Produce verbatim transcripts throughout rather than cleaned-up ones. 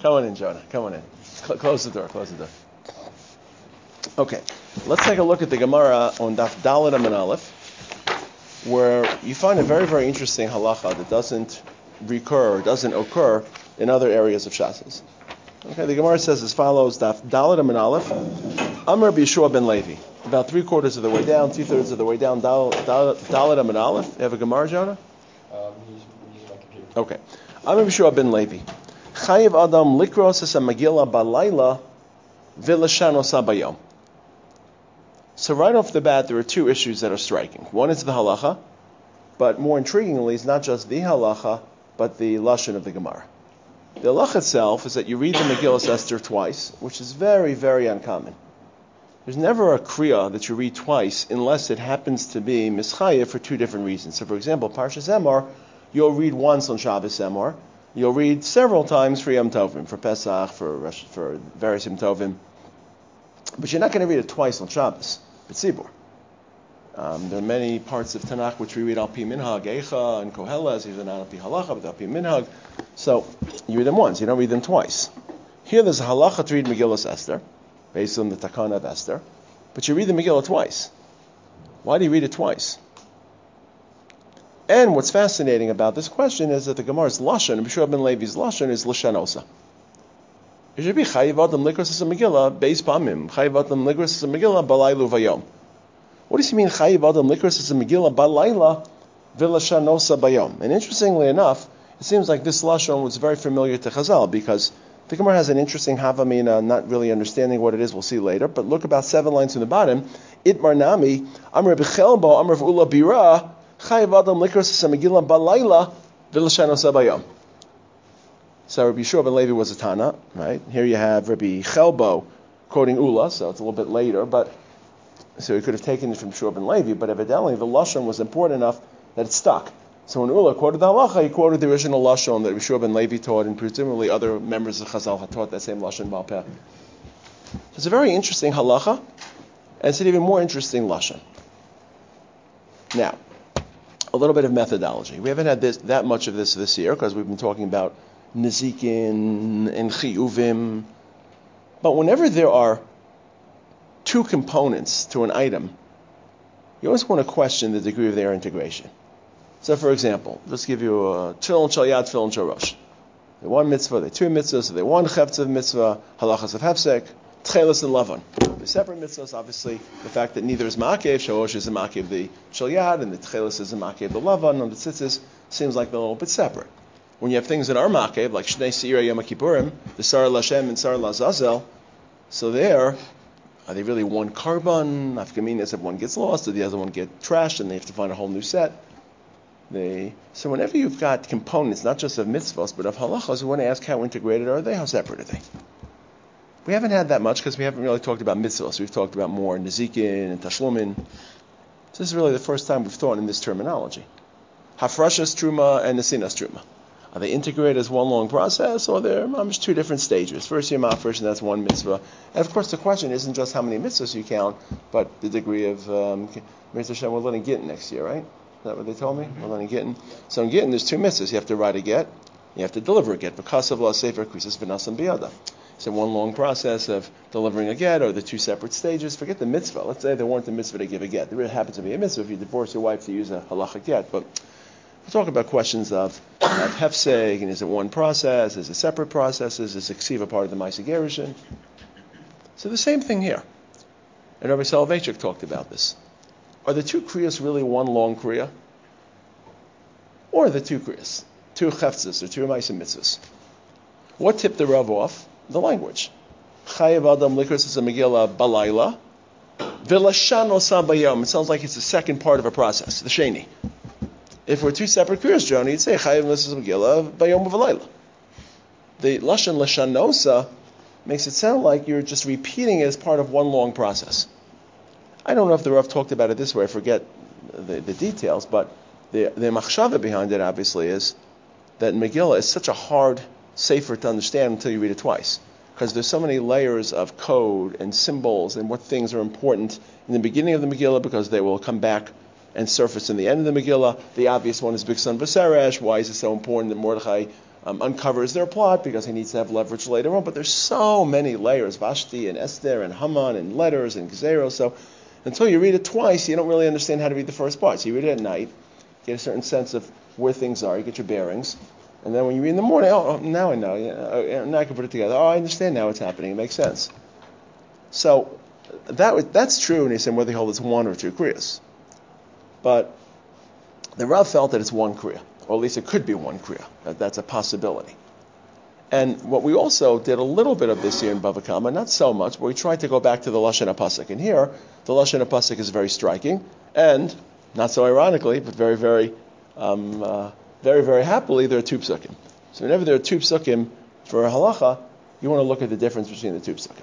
Come on in, Jonah. Come on in. Cl- close the door. Close the door. Okay. Let's take a look at the Gemara on Daf Dalet Amud Aleph, where you find a very, very interesting halacha that doesn't recur or doesn't occur in other areas of Shasas. Okay, the Gemara says as follows: Daf Dalet Amud Aleph, Amar B'Yeshua ben Levi. About three quarters of the way down, two thirds of the way down. Dalet Amud Aleph. You have a Gemara, Jonah? Um, using my computer. Okay. Amar B'Yeshua ben Levi. Chayiv Adam likros es Megillah balayla v'lashanos bayom. So right off the bat, there are two issues that are striking. One is the halacha, but more intriguingly, it's not just the halacha, but the lashon of the Gemara. The halacha itself is that you read the Megillah Esther twice, which is very, very uncommon. There's never a kriya that you read twice unless it happens to be mischayev for two different reasons. So, for example, Parshas Emor, you'll read once on Shabbos Emor. You'll read several times for Yom Tovim, for Pesach, for Rosh, for various Yom Tovim. But you're not going to read it twice on Shabbos, B'tzibur. Um, there are many parts of Tanakh which we read Al Pi Minhag, Eicha, and Koheles, even not Al Pi Halacha, but Al Pi Minhag. So you read them once, you don't read them twice. Here there's a halacha to read Megillah Esther, based on the Takana of Esther, but you read the Megillah twice. Why do you read it twice? And what's fascinating about this question is that the Gemara's lashon, B'Yeshua ben Levi's lashon, is l'shanosa. It should be chayiv adam likros es Megillah beis pamim, chayiv adam likros es Megillah balaylu vayom. What does he mean chayiv adam likros es Megillah balayla v'lashanosa bayom? And interestingly enough, it seems like this lashon was very familiar to Chazal because the Gemara has an interesting havamina, not really understanding what it is. We'll see later. But look about seven lines from the bottom. Itmar nami amr b'chelbo amr v'ula bira chayiv adam likros es Megillah balayla v'lashanosa bayom. So Rabbi Yeshua ben Levi was a Tana, right? Here you have Rabbi Chelbo quoting Ula, so it's a little bit later, but so he could have taken it from Yeshua ben Levi, but evidently the lashon was important enough that it stuck. So when Ula quoted the halacha, he quoted the original lashon that Yeshua ben Levi taught, and presumably other members of Chazal had taught that same lashon Baal Peh. It's a very interesting halacha, and it's an even more interesting lashon. Now, a little bit of methodology. We haven't had this that much of this this year because we've been talking about Nezikin and Chiyuvim. But whenever there are two components to an item, you always want to question the degree of their integration. So, for example, let's give you a Tefillin Shal Yad, Tefillin Shal Rosh. They're one mitzvah, they're two mitzvahs, they're one chefetz mitzvah, halachas of hefsek, tchelis and lavon. The separate mitzvahs, obviously, the fact that neither is ma'akev, Shal Rosh is a ma'akev the Shal Yad, and the tchelis is a ma'akev the lavon, and the tzitzis seems like they're a little bit separate. When you have things that are ma'akev, like Shnei Seira Yom Kippurim, the Sar Lashem and Sar Lazazel, so there, are they really one carbon? Nafkaminas if one gets lost, or the other one get trashed, and they have to find a whole new set. They, so whenever you've got components, not just of mitzvahs, but of halachas, we want to ask how integrated are they, how separate are they? We haven't had that much because we haven't really talked about mitzvahs. We've talked about more nizikin and tashlumin. So this is really the first time we've thought in this terminology. Hafrashas truma and nesinas truma. Are they integrated as one long process, or they're almost two different stages? First Yom HaFresh, and that's one mitzvah. And of course, the question isn't just how many mitzvahs you count, but the degree of um, Mitzvah Hashem. We're learning Gittin next year, right? Is that what they told me? We're learning Gittin. So in Gittin, there's two mitzvahs. You have to write a get, you have to deliver a get. Because of la sefer krisis v'nasam biyada. So one long process of delivering a get, or the two separate stages. Forget the mitzvah. Let's say there weren't a mitzvah to give a get. There really happens to be a mitzvah if you divorce your wife to use a halacha get, but we'll talk about questions of, of hefseg, and is it one process, is it separate processes, is it ksiva part of the Ma'aseh Gerushin? So the same thing here. And Rabbi Soloveitchik talked about this. Are the two kriyas really one long kriya? Or are the two kriyas? Two cheftzes, or two Ma'aseh mitzvahs? What tipped the Rav off? The language. Chayev adam likros es Megillah balayla, v'lashanos bayom. It sounds like it's the second part of a process, the sheni. If we're two separate kriyas, Jonah, you'd say Chayiv L'Sas Megillah Bayom V'Layla. The lashon l'shanosa makes it sound like you're just repeating it as part of one long process. I don't know if the Rav talked about it this way. I forget the, the details, but the the machshava behind it obviously is that Megillah is such a hard sefer to understand until you read it twice, because there's so many layers of code and symbols and what things are important in the beginning of the Megillah because they will come back and surface in the end of the Megillah. The obvious one is Big Son V'Seresh. Why is it so important that Mordechai um, uncovers their plot because he needs to have leverage later on. But there's so many layers, Vashti and Esther and Haman and letters and Gezerah. So until you read it twice, you don't really understand how to read the first part. So you read it at night, get a certain sense of where things are, you get your bearings. And then when you read in the morning, oh, now I know. Yeah, now I can put it together. Oh, I understand now what's happening. It makes sense. So that that's true, and he said whether you hold it's one or two kriyas. But the Rav felt that it's one kriya, or at least it could be one kriya. That, that's a possibility. And what we also did a little bit of this year in Bava Kama, not so much, but we tried to go back to the Lashon HaPasuk. And here, the Lashon HaPasuk is very striking, and not so ironically, but very, very, um, uh, very, very happily, there are two psukim. So whenever there are two psukim for a halacha, you want to look at the difference between the two psukim.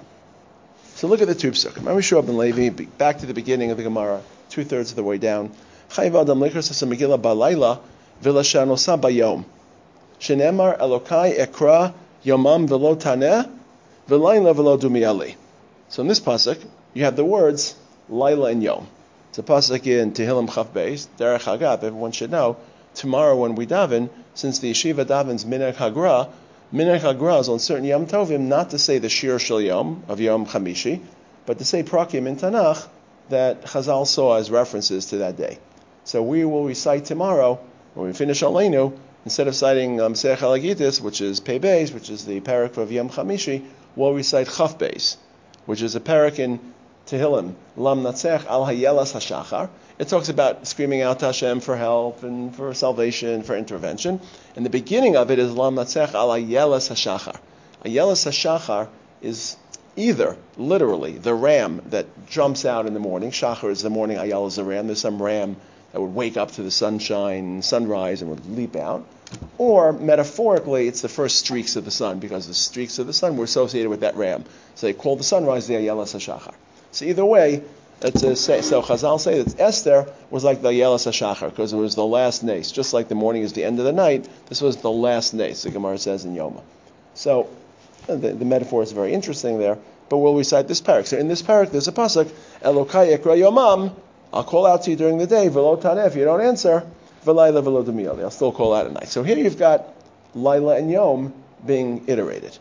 So look at the two psukim. Amishua ben Levi, back to the beginning of the Gemara, two thirds of the way down. Chayv adam likras Megillah balayla v'lashanosa bayom. Shenemar Elokai ekra yomam v'lo taneh v'layla v'lo dumiali. So in this pasuk, you have the words Laila and Yom. It's a pasuk in Tehillim Chaf Beis, Derech Hagav. Everyone should know, tomorrow when we daven, since the yeshiva davens Minhag Hagra, Minhag Hagra is on certain Yom Tovim not to say the Shir Shel Yom of Yom Chamishi, but to say Prakim in Tanakh that Chazal saw as references to that day. So we will recite tomorrow, when we finish Aleinu, instead of citing Masech um, Halagitis, which is Pei Beis, which is the parak of Yom Chamishi, we'll recite Chaf Beis, which is a parak in Tehillim, Lam Natzech Al Hayelas HaShachar. It talks about screaming out to Hashem for help and for salvation, for intervention. And the beginning of it is Lam Natzech Al Hayelas HaShachar. Hayelas HaShachar is either, literally, the ram that jumps out in the morning. Shachar is the morning, Ayala is the ram. There's some ram that would wake up to the sunshine, sunrise, and would leap out. Or, metaphorically, it's the first streaks of the sun, because the streaks of the sun were associated with that ram. So they call the sunrise the Ayelas HaShachar. So either way, it's a, so Chazal say that Esther was like the Ayelas HaShachar, because it was the last nace. Just like the morning is the end of the night, this was the last nace, the Gemara says in Yoma. So, the, the metaphor is very interesting there, but we'll recite this parak. So in this parak, there's a pasuk, Elokai ekra yomam, I'll call out to you during the day, v'lo taneh, if you don't answer, v'layla v'lo dumiyali, I'll still call out at night. So here you've got Laila and Yom being iterated.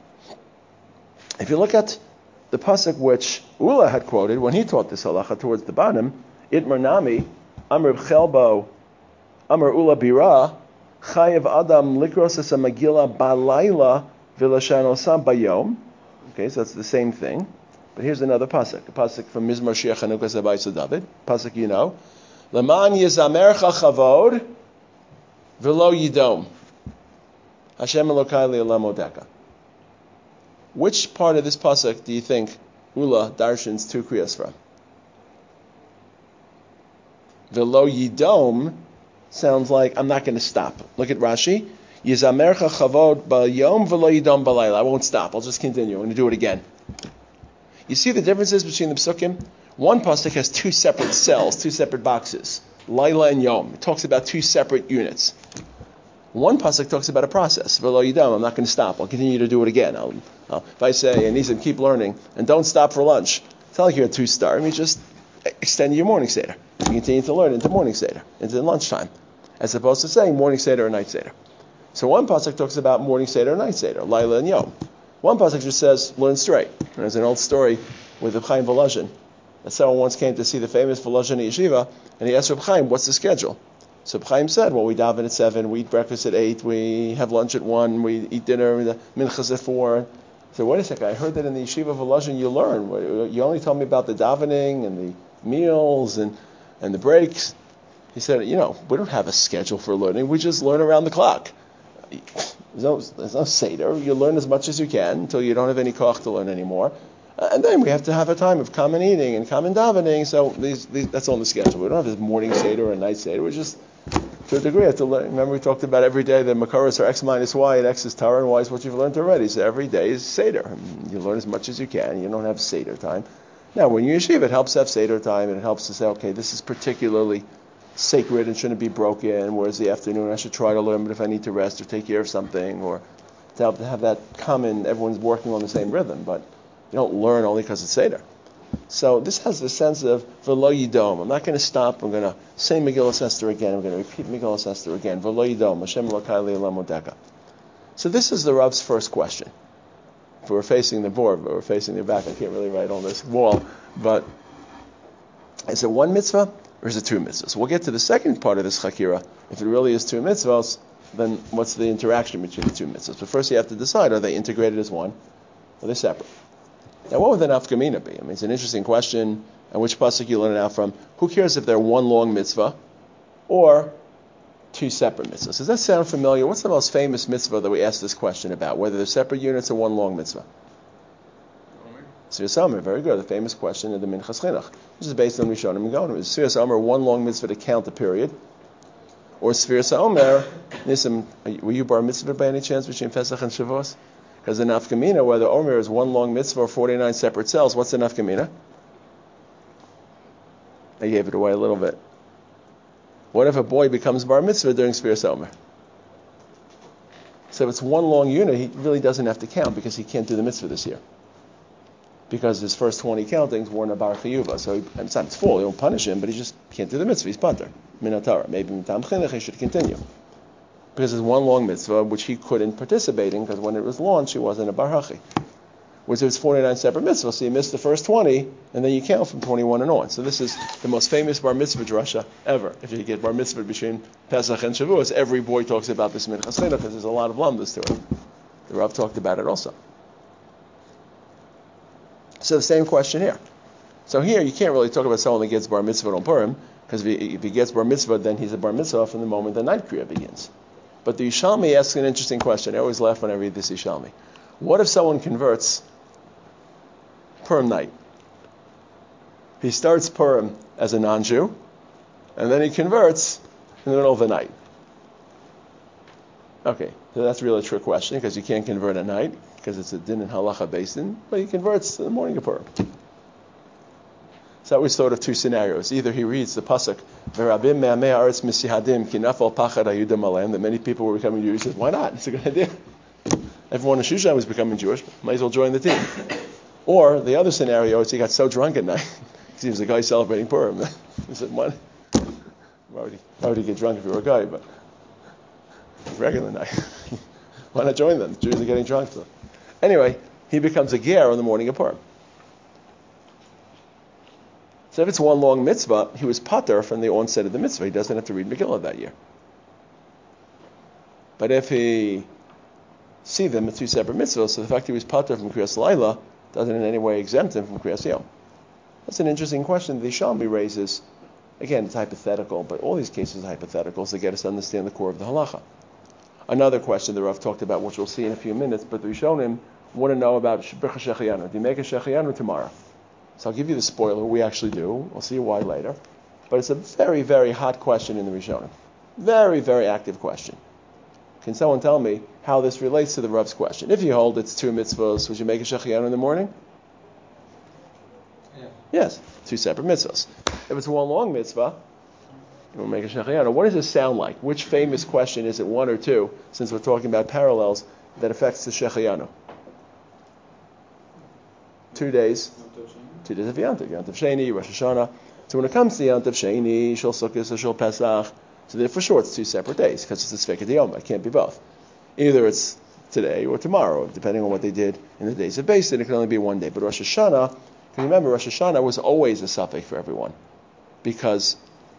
If you look at the pasuk which Ula had quoted when he taught this halacha towards the bottom, Itmar Nami, Amr Chelbo, Amr Ula Bira, Chayev Adam Likros es Megillah Balayla v'lashanosam bayom. Okay, so that's the same thing. But here's another pasuk, a pasuk from Mizmor Shir Chanukah Zabayis David. Pasuk you know, Leman Yizamercha Chavod v'lo Yidom. Hashem Elokai Le'olam Odeka. Which part of this pasuk do you think Ula darshans two kriyas from? V'lo Yidom sounds like I'm not going to stop. Look at Rashi. Yizamercha Chavod Bayom v'lo Yidom Balayla. I won't stop. I'll just continue. I'm going to do it again. You see the differences between the psukim? One pasuk has two separate cells, two separate boxes. Laila and Yom. It talks about two separate units. One pasuk talks about a process. V'lo yidam, I'm not going to stop. I'll continue to do it again. I'll, I'll, if I say, and Nisan, keep learning, and don't stop for lunch. It's not like you're a two-star. I mean, just extend your morning seder. You continue to learn into morning seder, into lunchtime, as opposed to saying morning seder or night seder. So one pasuk talks about morning seder or night seder, Laila and Yom. One pasuk just says, learn straight. There's an old story with Reb Chaim Volozhin. That someone once came to see the famous Volozhin yeshiva, and he asked Reb Chaim, what's the schedule? So Reb Chaim said, well, we daven at seven, we eat breakfast at eight, we have lunch at one, we eat dinner, the minchas at four. So wait a second, I heard that in the yeshiva Volozhin you learn. You only told me about the davening and the meals and, and the breaks. He said, you know, we don't have a schedule for learning, we just learn around the clock. There's no, there's no seder. You learn as much as you can until you don't have any koch to learn anymore. Uh, and then we have to have a time of common eating and common davening. So these, these, that's on the schedule. We don't have this morning seder or a night seder. We just, to a degree, have to learn. Remember we talked about every day the makaros are x minus y and x is Torah and y is what you've learned already. So every day is seder. You learn as much as you can. You don't have seder time. Now when you yeshiva, it helps to have seder time, and it helps to say, okay, this is particularly sacred and shouldn't be broken, whereas the afternoon I should try to learn, but if I need to rest or take care of something, or to help to have that common, everyone's working on the same rhythm, but you don't learn only because it's Seder. So this has the sense of V'lo Yidom. I'm not going to stop, I'm going to say Megillas Esther again, I'm going to repeat Megillas Esther again. V'lo Yidom, Hashem Elokai Le'olam Odeka. So this is the Rav's first question. If we're facing the board, but we're facing the back, I can't really write on this wall. But is it one mitzvah or is it two mitzvahs? We'll get to the second part of this chakira. If it really is two mitzvahs, then what's the interaction between the two mitzvahs? But first you have to decide, are they integrated as one or are they separate? Now what would the nafkamina be? I mean, it's an interesting question. And which pasuk you learn it out from? Who cares if they're one long mitzvah or two separate mitzvahs? Does that sound familiar? What's the most famous mitzvah that we ask this question about? Whether they're separate units or one long mitzvah? Sfiras Omer, very good. The famous question of the Minchas Chinuch. This is based on Rishonim and Gaonim. Is Sfiras Omer one long mitzvah to count the period? Or Sfiras Omer, Nisim, were you bar mitzvah by any chance between Pesach and Shavuos? Because the nafkamina, whether Omer is one long mitzvah or forty-nine separate cells, what's the nafkamina? I gave it away a little bit. What if a boy becomes bar mitzvah during Sfiras Omer? So if it's one long unit, he really doesn't have to count because he can't do the mitzvah this year. Because his first twenty countings weren't a bar chiyuva. So he, it's not his fault, he won't punish him, but he just can't do the mitzvah. He's pater. Minatara. Maybe mitam chinuch he should continue. Because it's one long mitzvah which he couldn't participate in because when it was launched, he wasn't a bar hachi. Whereas it's forty-nine separate mitzvahs, so you miss the first twenty, and then you count from twenty-one and on. So this is the most famous bar mitzvah drasha ever. If you get bar mitzvah between Pesach and Shavuos, every boy talks about this minchas chinuch because there's a lot of lamdas to it. The Rav talked about it also. So the same question here. So here you can't really talk about someone that gets bar mitzvah on Purim, because if he, if he gets bar mitzvah, then he's a bar mitzvah from the moment the night kriya begins. But the Yishalmi asks an interesting question. I always laugh when I read this Yishalmi. What if someone converts Purim night? He starts Purim as a non-Jew, and then he converts in the middle of the night. Okay, so that's really a trick question, because you can't convert at night, because it's a din and halacha based in, but he converts in the morning of Purim. So I always thought of two scenarios. Either he reads the pasuk, "Verabim me'amei haaretz misihadim ki nafal pachad hayudim aleim," that many people were becoming Jewish. He says, why not? It's a good idea. Everyone in Shushan was becoming Jewish. Might as well join the team. Or the other scenario is he got so drunk at night, he was a guy celebrating Purim. He said, "What? Why would he, why would he get drunk if he were a guy?" But regular night. Why not join them? The Jews are getting drunk. So. Anyway, he becomes a ger on the morning of Purim. So if it's one long mitzvah, he was pater from the onset of the mitzvah. He doesn't have to read Megillah that year. But if he see them as two separate mitzvahs, so the fact he was pater from Kriyas Laila doesn't in any way exempt him from Kriyas Yom. That's an interesting question the Yishalmi raises. Again, it's hypothetical, but all these cases are hypotheticals to get us to understand the core of the halacha. Another question the Rav talked about, which we'll see in a few minutes, but the Rishonim want to know about Birchas Shehecheyanu. Do you make a Shehecheyanu tomorrow? So I'll give you the spoiler. We actually do. We'll see why later. But it's a very, very hot question in the Rishonim. Very, very active question. Can someone tell me how this relates to the Rav's question? If you hold it's two mitzvahs, would you make a Shehecheyanu in the morning? Yeah. Yes, two separate mitzvahs. If it's one long mitzvah, you will make a Shehecheyanu. What does this sound like? Which famous question is it, one or two, since we're talking about parallels, that affects the Shehecheyanu? Two days. Two days of Yantav. Yantav Sheni, Rosh Hashanah. So when it comes to Yantav Sheni, Shul Sukkot, Shul Pesach, so then for sure it's two separate days, because it's a Sfekat Yom. It can't be both. Either it's today or tomorrow, depending on what they did in the days of Beis Din. It can only be one day. But Rosh Hashanah, can you remember, Rosh Hashanah was always a suffix for everyone. Because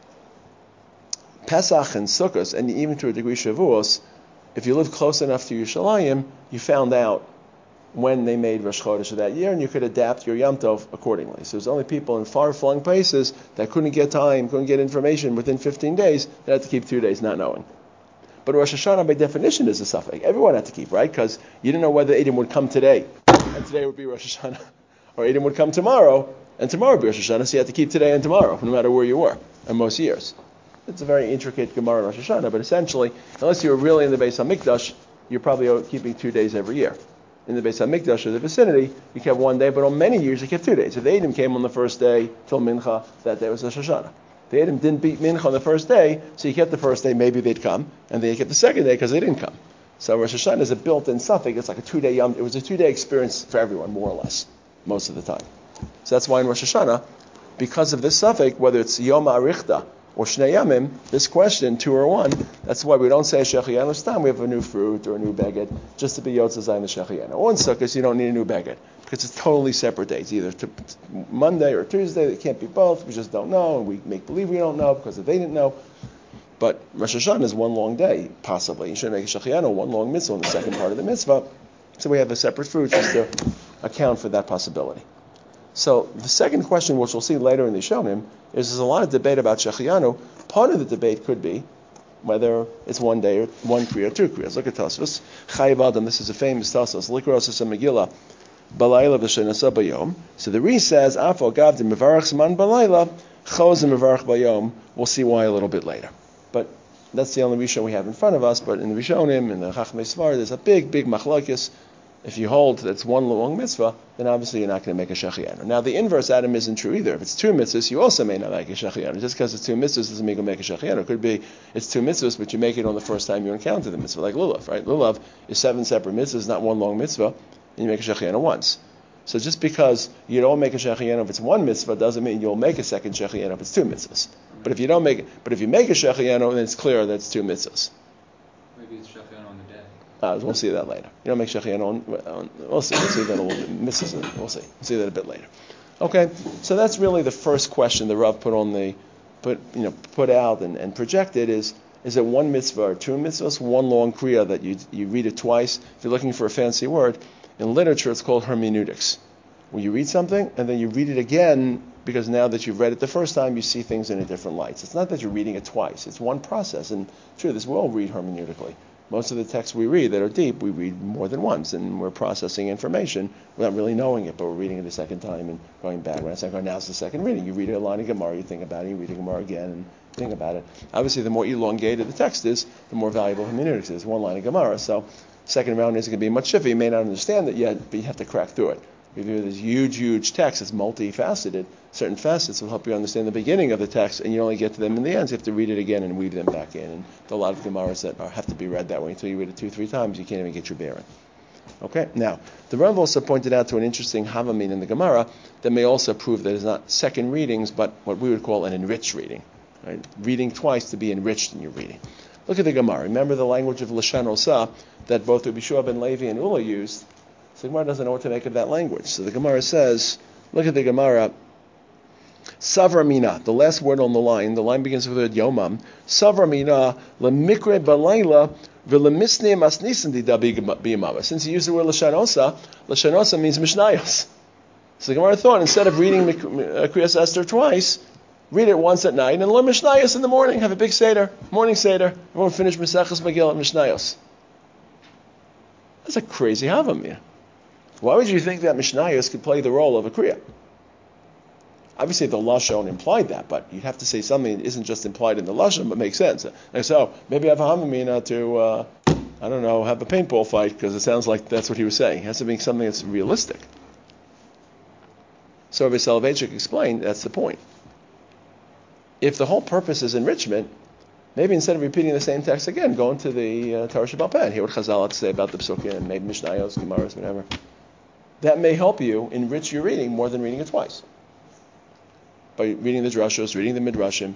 Pesach and Sukkot, and even to a degree Shavuos, if you lived close enough to Yerushalayim, you found out when they made Rosh Chodesh of that year, and you could adapt your Yom Tov accordingly. So there's only people in far-flung places that couldn't get time, couldn't get information within fifteen days, that had to keep two days not knowing. But Rosh Hashanah, by definition, is a suffix. Everyone had to keep, right? Because you didn't know whether Edom would come today, and today would be Rosh Hashanah, or Edom would come tomorrow, and tomorrow would be Rosh Hashanah, so you had to keep today and tomorrow, no matter where you were, in most years. It's a very intricate Gemara in Rosh Hashanah, but essentially, unless you were really in the Beis HaMikdash, you're probably keeping two days every year. In the Beis HaMikdash or the vicinity, you kept one day, but on many years you kept two days. If the Edom came on the first day till Mincha, that day was Rosh Hashanah. The Edom didn't beat Mincha on the first day, so you kept the first day, maybe they'd come, and then you kept the second day because they didn't come. So Rosh Hashanah is a built-in suffix. It's like a two-day Yom. It was a two-day experience for everyone, more or less, most of the time. So that's why in Rosh Hashanah, because of this suffix, whether it's Yom Arichta or Shnei Yamim, this question, two or one, that's why we don't say Shechianu Stam, we have a new fruit or a new beged, just to be Yotzei Zayin the Shechianu. Or in Sukkot, you don't need a new beged, because it's totally separate dates, either to Monday or Tuesday, they can't be both, we just don't know, and we make believe we don't know, because they didn't know. But Rosh Hashanah is one long day, possibly. You should make a Shechianu, one long mitzvah in the second part of the mitzvah, so we have a separate fruit just to account for that possibility. So the second question, which we'll see later in the Rishonim, is there's a lot of debate about Shechianu. Part of the debate could be whether it's one day or one kriya or two kriyas. Look at Tosfos. Chayiv Adam, this is a famous Tosfos. Likros is a Megillah. Balayla v'shenasa bayom. So the Re says, Afal gavdim mevarach zman balayla, choz mevarach bayom. We'll see why a little bit later. But that's the only Rishon we have in front of us. But in the Rishonim, in the Chachmei Svar, there's a big, big machlokes. If you hold that it's one long mitzvah, then obviously you're not going to make a shechianu. Now the inverse, Adam, isn't true either. If it's two mitzvahs, you also may not make a shechianu. Just because it's two mitzvahs doesn't mean you make a shechianu. It could be it's two mitzvahs, but you make it on the first time you encounter the mitzvah, like lulav, right? Lulav is seven separate mitzvahs, not one long mitzvah, and you make a shechianu once. So just because you don't make a shechianu if it's one mitzvah doesn't mean you'll make a second shechianu if it's two mitzvahs. But if you don't make it, but if you make a shechianu, then it's clear that it's two mitzvahs. Maybe it's shechianu on the day. Uh, we'll see that later. You don't make shechianu on, on. We'll see. We'll see that a little bit. Misses it. We'll see. We'll see that a bit later. Okay. So that's really the first question the Rav put on the, put you know, put out and, and projected is: is it one mitzvah or two mitzvahs? One long kriya that you you read it twice. If you're looking for a fancy word, in literature it's called hermeneutics, where you read something and then you read it again because now that you've read it the first time, you see things in a different light. It's not that you're reading it twice. It's one process. And true, this we all read hermeneutically. Most of the texts we read that are deep, we read more than once, and we're processing information without really knowing it, but we're reading it a second time and going back. When I say, oh, now it's the second reading. You read a line of Gemara, you think about it, you read a Gemara again, and think about it. Obviously, the more elongated the text is, the more valuable hermeneutics is. One line of Gemara, so second round isn't going to be much shifa. You may not understand it yet, but you have to crack through it. If you have this huge, huge text, it's multifaceted. Certain facets will help you understand the beginning of the text, and you only get to them in the end. So you have to read it again and weave them back in. And there are a lot of Gemaras that are, have to be read that way. Until you read it two, three times, you can't even get your bearing. Okay. Now, the Rav also pointed out to an interesting Havamin in the Gemara that may also prove that it's not second readings, but what we would call an enriched reading. Right? Reading twice to be enriched in your reading. Look at the Gemara. Remember the language of Lashon Osa that both Rabbi Shua ben Levi and Ula used. So the Gemara doesn't know what to make of that language. So the Gemara says, look at the Gemara, Savra Mina, the last word on the line, the line begins with the word Yomam. Savra Mina, lemikre balayla, v'lemisne masnisan dida biyamava. Since he used the word Lashon Osa, Lashon Osa means Mishnayos. So the Gemara thought, instead of reading Kriyas Esther twice, read it once at night and learn Mishnayos in the morning. Have a big Seder, morning Seder. Everyone finish Maseches Megillah Mishnayos. That's a crazy Havamina. Why would you think that Mishnayos could play the role of a Kriya? Obviously, the Lashon implied that, but you'd have to say something that isn't just implied in the Lashon, but makes sense. Like, so, maybe I have a Havamina to, uh, I don't know, have a paintball fight, because it sounds like that's what he was saying. It has to be something that's realistic. So, Rabbi Soloveitchik explained, that's the point. If the whole purpose is enrichment, maybe instead of repeating the same text again, go into the uh, Torah Sheba'al Peh and hear what Chazal had to say about the Psukim, and maybe Mishnayos, Gemaras, whatever. That may help you enrich your reading more than reading it twice. By reading the Drashos, reading the Midrashim.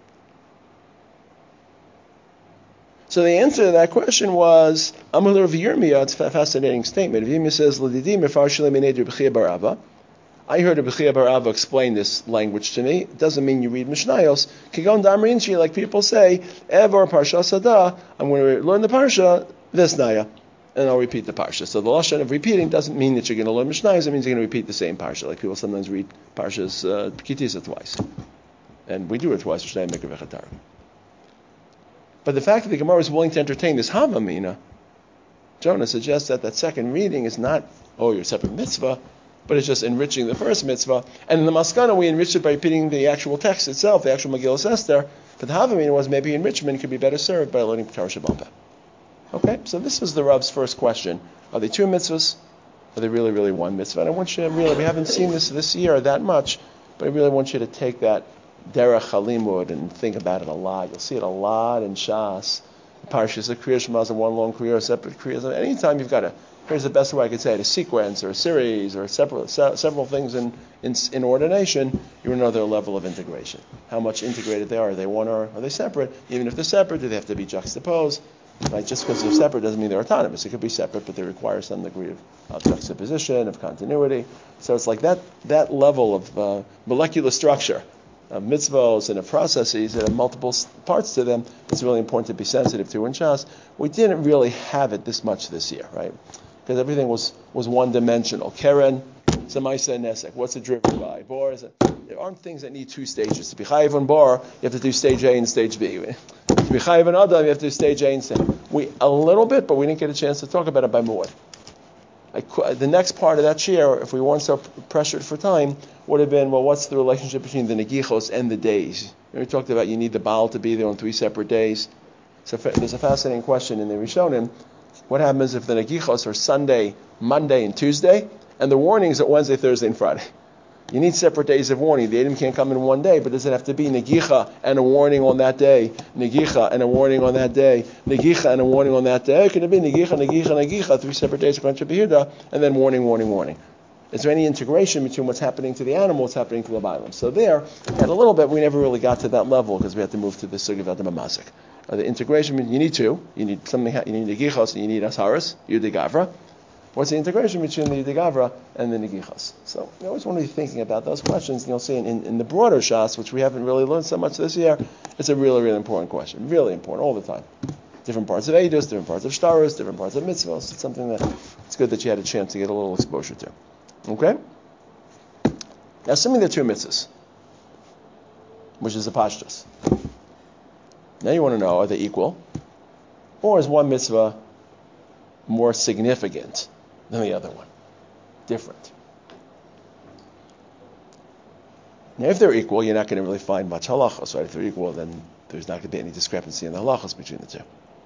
So the answer to that question was, Amar Rav Yirmiyah, it's a fascinating statement. Rav Yirmiyah says, L'didi mefarshim le'minei Rabbi Chiya bar Ava. I heard Rabbi Chiya bar Ava explain this language to me. It doesn't mean you read Mishnayos. Kigon damrinchi, like people say, Evor Parsha Sada, I'm going to learn the Parsha, Vesnaya, and I'll repeat the Parsha. So the lashon of repeating doesn't mean that you're going to learn Mishnayos, it means you're going to repeat the same Parsha. Like people sometimes read Parshas uh, Kitisa twice. And we do it twice, Mishnayos Mikra V'Chatar. But the fact that the Gemara is willing to entertain this Havamina, Jonah suggests that that second reading is not, oh, your separate mitzvah, but it's just enriching the first mitzvah. And in the Maskana, we enriched it by repeating the actual text itself, the actual Megillah Esther. But the Havamina was maybe enrichment could be better served by learning Torah Sheba'al Peh. Okay, so this was the Rav's first question. Are they two mitzvahs? Are they really, really one mitzvah? And I want you to really, we haven't seen this this year that much, but I really want you to take that derech halimud and think about it a lot. You'll see it a lot in Shas. Parshas of Kriya Shema is one long Kriya, separate Kriya. Anytime you've got a here's the best way I could say it, a sequence or a series or several, se- several things in, in, in ordination, you would know their level of integration. How much integrated they are. Are they one or are they separate? Even if they're separate, do they have to be juxtaposed? Right? Just because they're separate doesn't mean they're autonomous. It could be separate, but they require some degree of, of juxtaposition, of continuity. So it's like that, that level of uh, molecular structure of mitzvahs and of processes that have multiple parts to them. It's really important to be sensitive to in Shas. We didn't really have it this much this year, right? Because everything was, was one-dimensional. Keren, Samaisa, and Nesek. What's it driven by? Bar is a, there aren't things that need two stages. To be Chayiv on Bar, you have to do stage A and stage B. To be Chayiv on Adam, you have to do stage A and stage B. We, a little bit, but we didn't get a chance to talk about it by more. The next part of that share, if we weren't so pressured for time, would have been, well, what's the relationship between the negichos and the days? We talked about you need the Baal to be there on three separate days. So there's a fascinating question in the Rishonim. What happens if the negichos are Sunday, Monday, and Tuesday, and the warnings are Wednesday, Thursday, and Friday? You need separate days of warning. The Edom can't come in one day, but does it have to be negicha and a warning on that day? Negicha and a warning on that day. Negicha and a warning on that day. Could it be negicha, negicha, negicha, three separate days according to Behirda, and then warning, warning, warning? Is there any integration between what's happening to the animal, what's happening to the Bailam? So there, at a little bit, we never really got to that level because we had to move to the Sugi of Adam Mazik. Uh, the integration, you need two. You need something. You need negichos and you need asharis, Yudei Gavra. What's the integration between the Yudei Gavra and the negichos? So you always want to be thinking about those questions. And you'll see in, in, in the broader Shas, which we haven't really learned so much this year, it's a really, really important question. Really important all the time. Different parts of Eidos, different parts of Shtaros, different parts of Mitzvos. It's something that it's good that you had a chance to get a little exposure to. Okay? Now, assuming there are two mitzvahs, which is the pashtus. Now you want to know, are they equal? Or is one mitzvah more significant than the other one? Different. Now, if they're equal, you're not going to really find much halachos, right? If they're equal, then there's not going to be any discrepancy in the halachos between the two.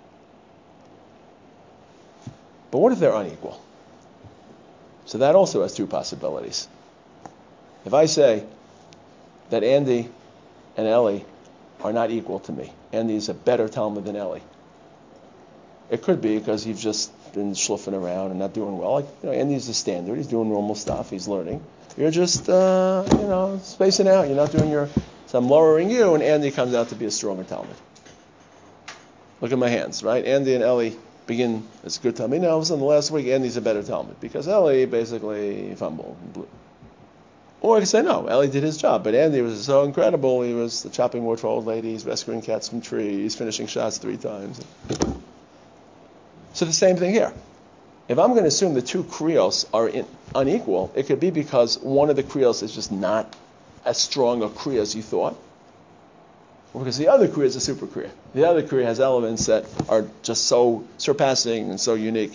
But what if they're unequal? So that also has two possibilities. If I say that Andy and Ellie are not equal to me, Andy is a better Talmud than Ellie, it could be because you've just been schluffing around and not doing well. Like, you know, Andy's the standard. He's doing normal stuff. He's learning. You're just, uh, you know, spacing out. You're not doing your... So I'm lowering you, and Andy comes out to be a stronger Talmud. Look at my hands, right? Andy and Ellie begin as good Talmud. Now, all of a sudden, the last week, Andy's a better Talmud because Ellie basically fumbled. Blew. Or I could say, no, Ellie did his job, but Andy was so incredible. He was the chopping wood for old ladies, rescuing cats from trees, finishing shots three times. So the same thing here. If I'm going to assume the two kriyos are in, unequal, it could be because one of the kriyos is just not as strong a kriya as you thought, or because the other kriya is a super kriya. The other kriya has elements that are just so surpassing and so unique.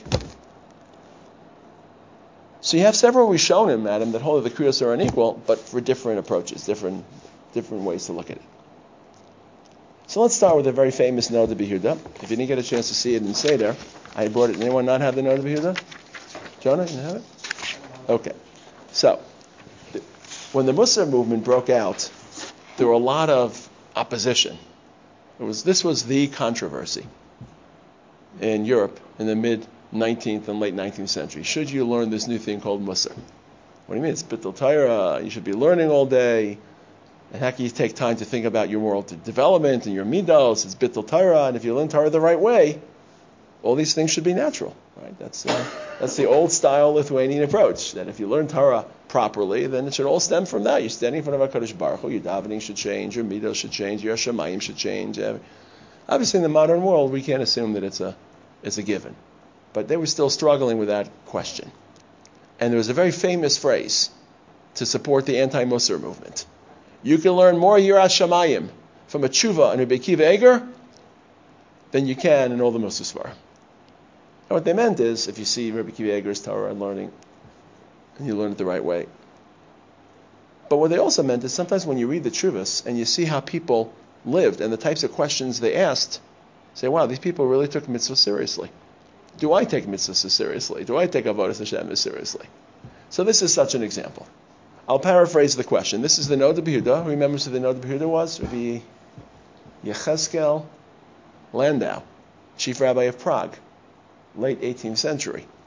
So you have several Rishonim, Adam, that hold that the kriyos are unequal, but for different approaches, different different ways to look at it. So let's start with a very famous Noda B'Yehuda. If you didn't get a chance to see it in Seder, I brought it. Anyone not have the Noda B'Yehuda? Jonah, you have it? Okay. So, the, when the Musar movement broke out, there were a lot of opposition. It was This was the controversy in Europe in the mid-nineteenth and late nineteenth century. Should you learn this new thing called Musar? What do you mean? It's Bittul Torah. You should be learning all day. And how can you take time to think about your moral development and your midos? It's Bittul Torah, and if you learn Torah the right way, all these things should be natural, right? That's uh, that's the old style Lithuanian approach. That if you learn Torah properly, then it should all stem from that. You're standing in front of HaKadosh Baruch Hu, your davening should change, your midos should change, your shamayim should change. Obviously, in the modern world, we can't assume that it's a it's a given, but they were still struggling with that question. And there was a very famous phrase to support the anti-Musar movement. You can learn more Yiras Shamayim from a tshuva and a Rebbe Akiva Eger than you can in all the Musar Svarim. And what they meant is, if you see Rebbe Akiva Eger's Torah and learning, and you learn it the right way. But what they also meant is sometimes when you read the tshuvas and you see how people lived and the types of questions they asked, say, wow, these people really took mitzvah seriously. Do I take mitzvah seriously? Do I take avodas Hashem seriously? So this is such an example. I'll paraphrase the question. This is the Noda B'Yehuda. Who remembers who the Noda B'Yehuda was? Rabbi Yechezkel Landau, chief rabbi of Prague, late eighteenth century.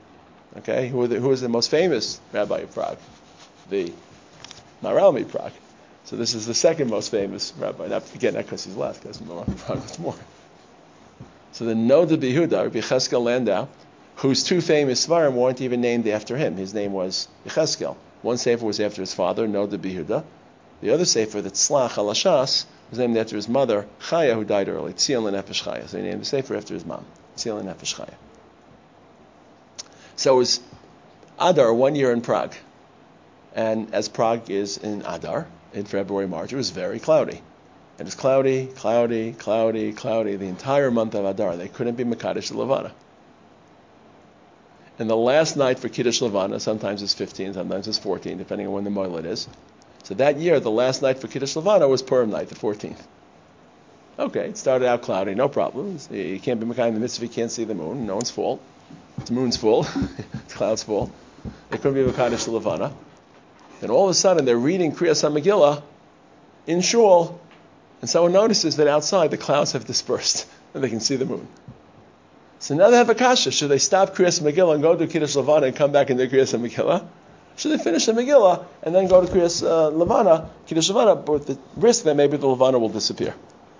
Okay, who, are the, who is the most famous rabbi of Prague? The Maharal of Prague. So this is the second most famous rabbi. Not, again, not because he's last, because Maharal of Prague was more. So the Noda B'Yehuda, Rabbi Yecheskel Landau, whose two famous svarim weren't even named after him. His name was Yecheskel. One sefer was after his father, Noda B'Yehuda. The other sefer, the Tzlach Alashas, was named after his mother, Chaya, who died early. Tzion L'Nefesh Chaya. So he named the sefer after his mom, Tzion L'Nefesh Chaya. So it was Adar, one year in Prague. And as Prague is in Adar, in February, March, it was very cloudy. It was cloudy, cloudy, cloudy, cloudy, the entire month of Adar. They couldn't be Mekadesh Levana. And the last night for Kiddush Levana, sometimes it's fifteen, sometimes it's fourteen, depending on when the Moiled is. So that year, the last night for Kiddush Levana was Purim night, the fourteenth. Okay, it started out cloudy, no problem. You can't be Mekayim the mitzvah, you can't see the moon, no one's fault. The moon's full, the cloud's full. It couldn't be Mekadesh Levana. Then all of a sudden, they're reading Kriyas HaMegillah in shul, and someone notices that outside the clouds have dispersed, and they can see the moon. So now they have a kasha. Should they stop Kriyas HaMegillah and go to Kiddush Levana and come back and do Kriyas HaMegillah? Should they finish the Megillah and then go to Kriyas uh, Levana, Kiddush Levana, with the risk that maybe the Levana will disappear?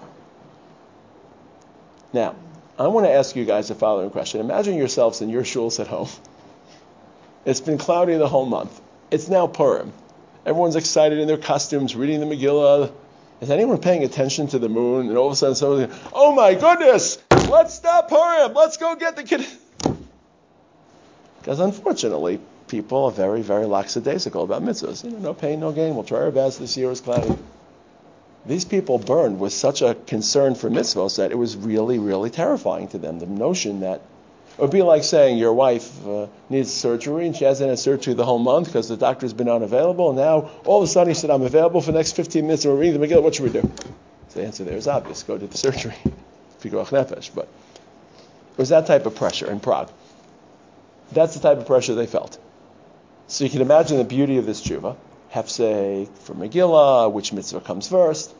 Now, I want to ask you guys the following question. Imagine yourselves in your shuls at home. It's been cloudy the whole month. It's now Purim. Everyone's excited in their costumes, reading the Megillah. Is anyone paying attention to the moon? And all of a sudden someone's like, oh my goodness, let's stop Purim. Let's go get the kid. Because unfortunately, people are very, very lackadaisical about mitzvahs. You know, no pain, no gain. We'll try our best. This year is cloudy. These people burned with such a concern for mitzvahs that it was really, really terrifying to them. The notion that it would be like saying your wife uh, needs surgery and she hasn't had surgery the whole month because the doctor's been unavailable. And now all of a sudden he said, I'm available for the next fifteen minutes and we're reading the Megillah. What should we do? So the answer there is obvious. Go to the surgery. Pikuach nefesh. But it was that type of pressure in Prague. That's the type of pressure they felt. So you can imagine the beauty of this tshuva. Hefsei for Megillah, which mitzvah comes first.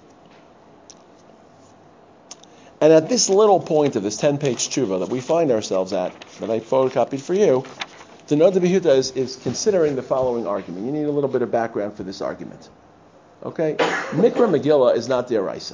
And at this little point of this ten-page tshuva that we find ourselves at, that I photocopied for you, the Noda B'Yehuda is, is considering the following argument. You need a little bit of background for this argument. Okay? Mikra Megillah is not D'Oraisa.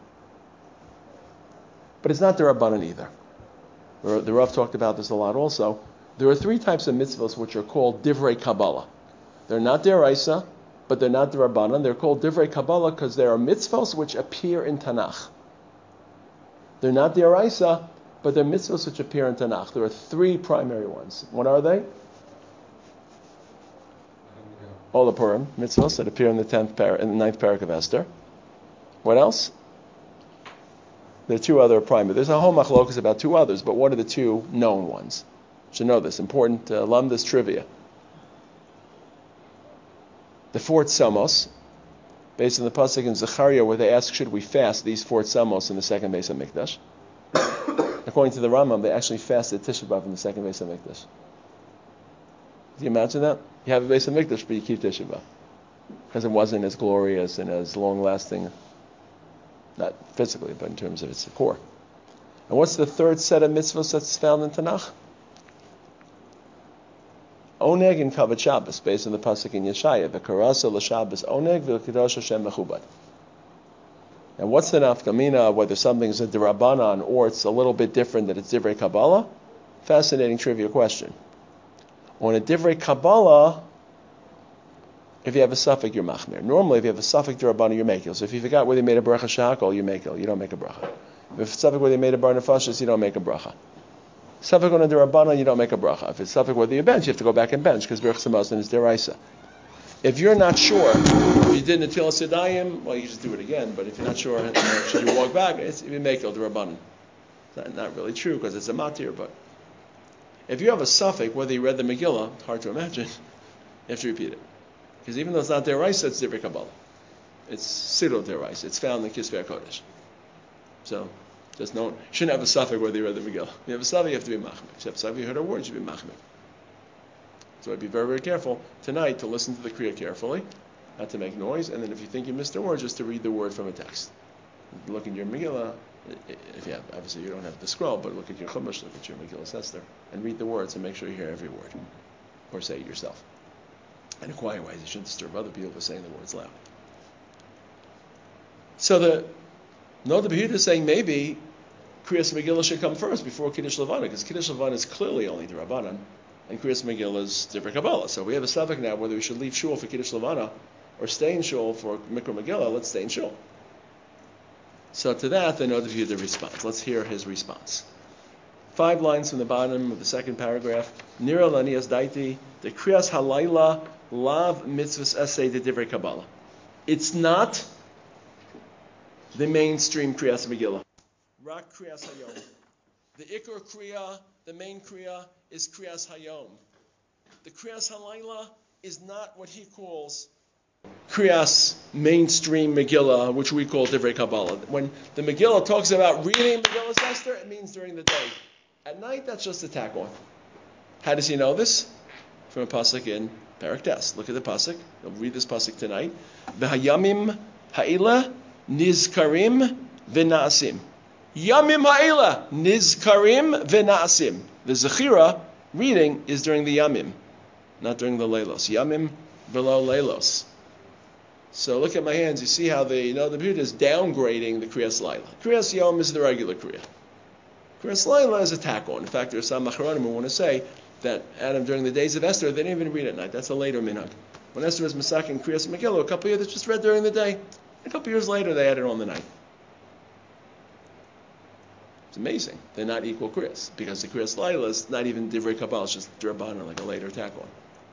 But it's not D'Rabbanan either. The Rav talked about this a lot also. There are three types of mitzvahs which are called Divrei Kabbalah. They're not D'Oraisa, but they're not D'Rabbanan. They're called Divrei Kabbalah because they are mitzvahs which appear in Tanakh. They're not D'Oraisa, but they're mitzvahs which appear in Tanakh. There are three primary ones. What are they? All the Purim mitzvahs that appear in the tenth par- in the ninth parak of Esther. What else? There are two other primary. There's a whole machlokas about two others, but what are the two known ones? You should know this. Important uh, Lamdas trivia. The four tzamos, based on the pasuk in Zechariah, where they ask, should we fast these four tzamos in the second Beis HaMikdash? According to the Rambam, they actually fasted Tisha B'Av in the second Beis HaMikdash. Can you imagine that? You have a Beis HaMikdash, but you keep Tisha B'Av. Because it wasn't as glorious and as long-lasting, not physically, but in terms of its core. And what's the third set of mitzvahs that's found in Tanakh? Oneg and Kavod Shabbos, based on the pasuk in Yeshaya, v'karasa l'Shabbos oneg v'kidosh Hashem mechubad. And what's the nafkamina, whether something's a D'Rabbanan or it's a little bit different, that it's Divrei Kabbalah? Fascinating trivia question. On a Divrei Kabbalah, if you have a suffix, you're machmir. Normally, if you have a suffix D'Rabbanan, you're makel. So if you forgot whether you made a bracha shakol, you're makel. You don't make a bracha. If it's suffix whether you made a bar nefashis, you don't make a bracha. Suffix on a D'Rabbanan, you don't make a bracha. If it's suffix whether you bench, you have to go back and bench because Berachas Hamazon is D'Oraisa. If you're not sure, if you did Netilas Yadayim, well, you just do it again. But if you're not sure, should you walk back? It's even makel D'Rabbanan. Not, not really true because it's a matir, but if you have a suffix, whether you read the Megillah, hard to imagine, you have to repeat it. Because even though it's not D'Oraisa, it's Divrei Kabbalah. It's Siddur D'Oraisa. It's found in Kisvei HaKodesh. So, just no, shouldn't have a suffix whether you read the Megillah. If you have a suffix, you have to be machmir. If you have a suffix, you heard a word, you should be machmir. So I'd be very, very careful tonight to listen to the Kriya carefully, not to make noise, and then if you think you missed a word, just to read the word from a text. Look in your Megillah, if you have, obviously you don't have the scroll, but look at your Chumash, look at your Megillah Esther, and read the words and make sure you hear every word. or say it yourself. And in quiet ways, you shouldn't disturb other people by saying the words loud. So the no, the Behuda is saying maybe Kriyas Megillah should come first before Kiddush Levana, because Kiddush Levana is clearly only the Rabbanan, and Kriyas Megillah is Divrei Kabbalah. So we have a subject now whether we should leave shul for Kiddush Levana or stay in shul for Mikra Megillah. Let's stay in shul. So to that, the Noda B'Yehuda responds. Let's hear his response. Five lines from the bottom of the second paragraph. Nira lanias daiti the Kriyas Halayla lav mitzvahs essay de Divrei Kabbalah. It's not the mainstream Kriyas Megillah. Rak Kriyas Hayom. The Ikar Kriya, the main Kriya, is Kriyas Hayom. The Kriyas Halayla is not what he calls Kriyas mainstream Megillah, which we call Divrei Kabbalah. When the Megillah talks about reading Megillah Esther, it means during the day. At night, that's just a tack on. How does he know this? From a pasuk in Parak Tes. Look at the pasuk. I'll read this pasuk tonight. V'hayamim ha'ila nizkarim v'na'asim. Yamim ha'ila nizkarim v'na'asim. The Zechira reading is during the Yamim, not during the Leilos. Yamim below Leilos. So look at my hands. You see how the you know the B'Yehuda is downgrading the Kriyas Laila. Kriyas Yom is the regular Kriya. Kriyas Laila is a tack on. In fact, there are some Macharonim who want to say that Adam during the days of Esther they didn't even read at night. That's a later minhag. When Esther was masaking Kriyas Megillah, a couple of years they just read during the day. A couple of years later they added on the night. It's amazing. They're not equal Kriyas because the Kriyas Laila is not even Divrei Kabbalah. It's just D'Rabbanan, like a later tack on.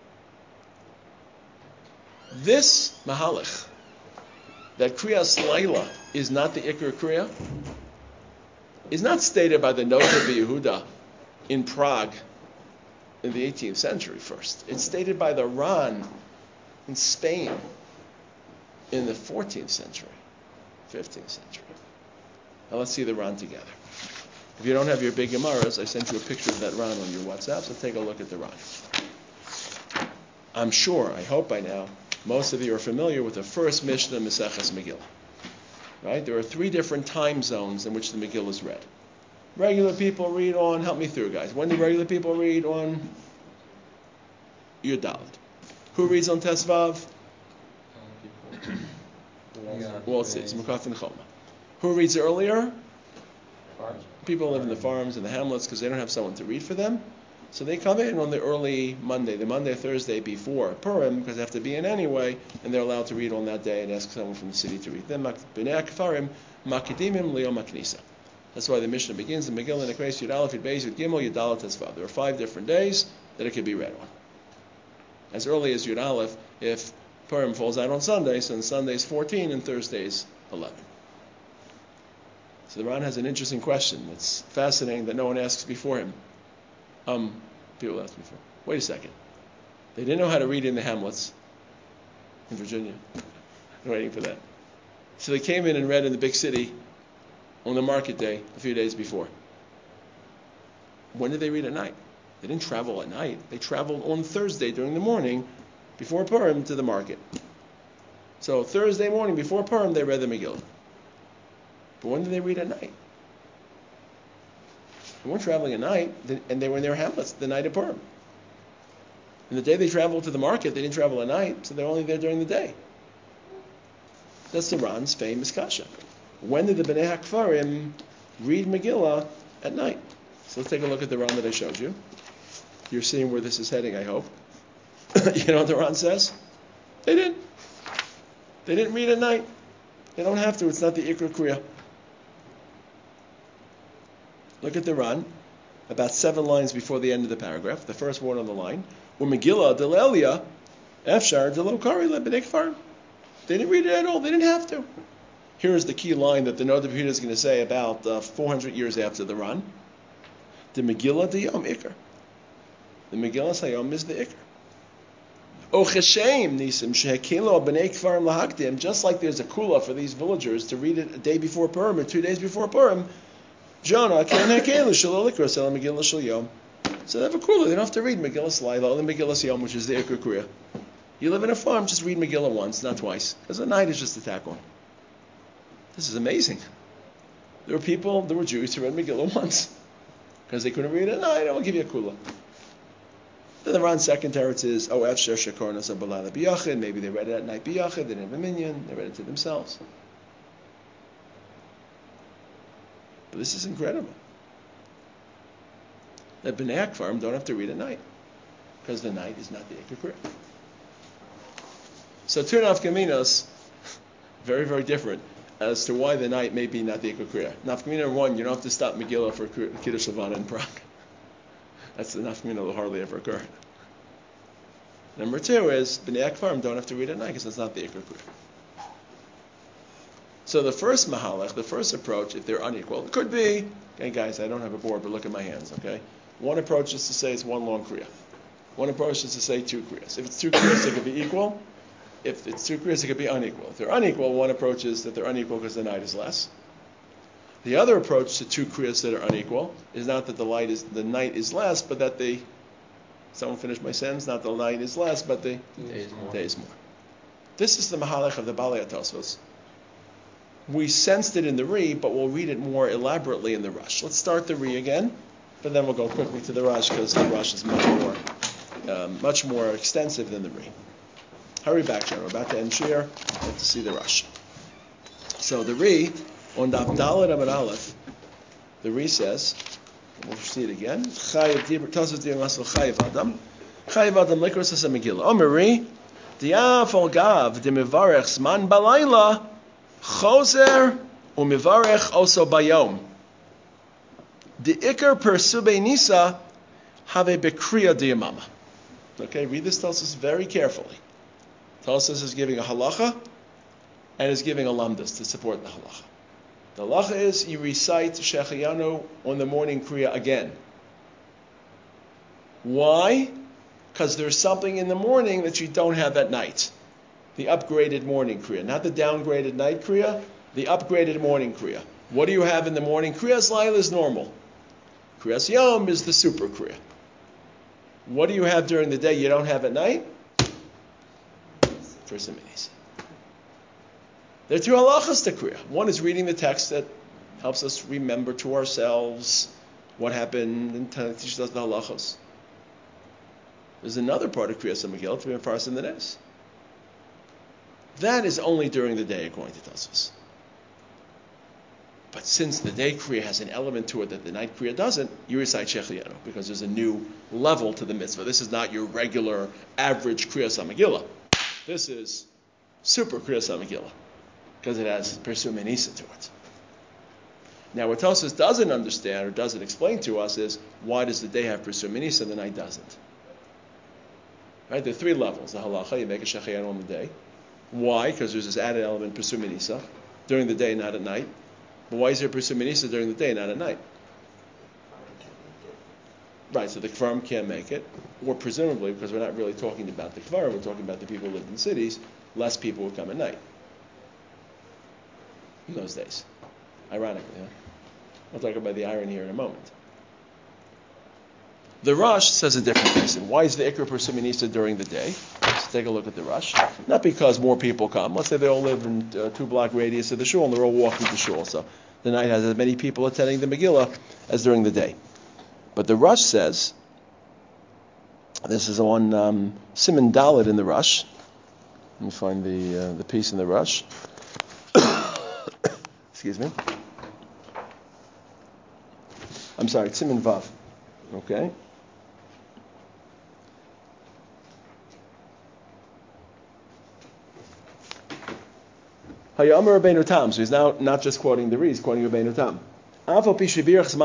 This mahalach, that Kriyas Laila is not the Ikar Kriya, is not stated by the Noda B'Yehuda in Prague in the eighteenth century first. It's stated by the Ran in Spain in the fourteenth century, fifteenth century. Now let's see the Ran together. If you don't have your big Gemaras, I sent you a picture of that Ran on your WhatsApp, so take a look at the Ran. I'm sure, I hope by now, most of you are familiar with the first Mishnah in Maseches Megillah. Right? There are three different time zones in which the Megillah is read. Regular people read on, help me through guys, when do regular people read on Yud Dalet? Who reads on Tesvav? Well, it's Mekaf and Choma. Who reads earlier? Farms. People who live in the farms and the hamlets because they don't have someone to read for them. So they come in on the early Monday, the Monday or Thursday before Purim, because they have to be in anyway, and they're allowed to read on that day and ask someone from the city to read them. B'nei HaKfarim makidimim liyom haknisa. That's why the Mishnah begins in Megillah Nekres Yud Aleph Yud Beis Yud Gimel Yud Dalet Tesvav. There are five different days that it could be read on. As early as Yud Aleph, if Purim falls out on Sunday, so on Sunday is fourteen and Thursday is eleven. So the Ran has an interesting question. It's fascinating that no one asks before him. Um, people asked before. Wait a second. They didn't know how to read in the hamlets in Virginia. They're waiting for that. So they came in and read in the big city on the market day a few days before. When did they read at night? They didn't travel at night. They traveled on Thursday during the morning before Purim to the market. So Thursday morning before Purim they read the Megillah. But when did they read at night? They weren't traveling at night, and they were in their hamlets the night of Purim. And the day they traveled to the market, they didn't travel at night, so they're only there during the day. That's the Ran's famous kasha. When did the Bnei HaKfarim read Megillah at night? So let's take a look at the Ran that I showed you. You're seeing where this is heading, I hope. You know what the Ran says? They didn't. They didn't read at night. They don't have to. It's not the Ikar Kriya. Look at the Ran, about seven lines before the end of the paragraph, the first word on the line. Megillah delelia, efshar delo kari lebnei kfarim. They didn't read it at all. They didn't have to. Here is the key line that the Noda B'Yehuda is going to say about uh, four hundred years after the Ran. The Megillah Diyom Ikar. The Megillah Sayom is the Ikar. O cheshem nisim shehekelo b'nei kfarim lahakdim. Just like there's a kula for these villagers to read it a day before Purim or two days before Purim. Jonah can hekelu shelo likros el Megillah shel Yom. So they have a kula. They don't have to read Megillah Laila or the Megillah Yom, which is the Ikar Kriya. You live in a farm, just read Megillah once, not twice, because the night is just a tack on. This is amazing. There were people, there were Jews who read Megillah once because they couldn't read it at night. I will give you a kula. Then the Ran's second teretz is, oh, Efsher Shekornas Abalala Biyachid. Maybe they read it at night Biyachid. They didn't have a minyan. They read it to themselves. But this is incredible. That B'nai Akvarim don't have to read at night because the night is not the Ikar Kriya. So two nafkaminas, very, very different as to why the night may be not the Ikar Kriya. Nafkamina one, you don't have to stop Megillah for Kiddush Levana in Prague. That's the nafkamina that will hardly ever occur. Number two is B'nai Akvarim don't have to read at night because it's not the Ikar Kriya. So the first mahalach, the first approach, if they're unequal, it could be, okay guys, I don't have a board, but look at my hands, okay? One approach is to say it's one long kriya. One approach is to say two kriyas. If it's two kriyas, it could be equal. If it's two kriyas, it could be unequal. If they're unequal, one approach is that they're unequal because the night is less. The other approach to two kriyas that are unequal is not that the light is the night is less, but that the someone finish my sentence, not the light is less, but the day is more. Day is more. This is the mahalach of the Balei HaTosfos. We sensed it in the Ri, but we'll read it more elaborately in the Rush. Let's start the Ri again, but then we'll go quickly to the Rush because the Rush is much more, um, much more extensive than the Ri. Hurry back, John. We're about to end Shir. We have to see the Rush. So the Ri on Daf Daled Amud Aleph, the Ri says, we'll see it again. Chayiv Tosfos Dir Masel Chayiv Adam, Chayiv Adam Likros Asa Megillah. Omer Ri, Diaf Ol Gav Demivarech Zman Balayla. Choser umivarech also bayom. The ikar per subei nisa have a bekriya diyamama. Okay, read this Tosfos very carefully. Tosfos is giving a halacha and is giving a lamdas to support the halacha. The halacha is you recite Shechayanu on the morning kriya again. Why? Because there's something in the morning that you don't have at night. The upgraded morning kriya, not the downgraded night kriya, the upgraded morning kriya. What do you have in the morning? Kriyas Laila is normal. Kriyas Yom is the super kriya. What do you have during the day you don't have at night? For some minis. There are two halachas to kriya. One is reading the text that helps us remember to ourselves what happened and teaches us the halachas. There's another part of kriyas Megillah to be enforced in the nes. That is only during the day, according to Tosfos. But since the day kriya has an element to it that the night kriya doesn't, you recite Shechayanu because there's a new level to the mitzvah. This is not your regular average kriyas Megillah. This is super kriyas Megillah because it has Persum Menisa to it. Now, what Tosfos doesn't understand or doesn't explain to us is why does the day have Persum Menisa and the night doesn't? Right? There are three levels. The halacha, you make a Shechayanu on the day. Why? Because there's this added element, Persum Menisa, during the day, not at night. But why is there Persum Menisa during the day, not at night? Right, so the Kvarim can't make it. Or presumably, because we're not really talking about the Kvarim, we're talking about the people who lived in cities, less people would come at night. In those days. Ironically, huh? I'll talk about the irony here in a moment. The Rush says a different reason. Why is the Ikar Persum Menisa during the day? Let's take a look at the Rush. Not because more people come. Let's say they all live in a two-block radius of the shul and they're all walking to shul. So the night has as many people attending the Megillah as during the day. But the Rush says, this is on um, Siman Dalet in the Rush. Let me find the uh, the piece in the Rush. Excuse me. I'm sorry, Siman Vav. Okay. Hayamar Rabbeinu Tam. So he's now not just quoting the Ri, he's quoting Rabbeinu Tam. This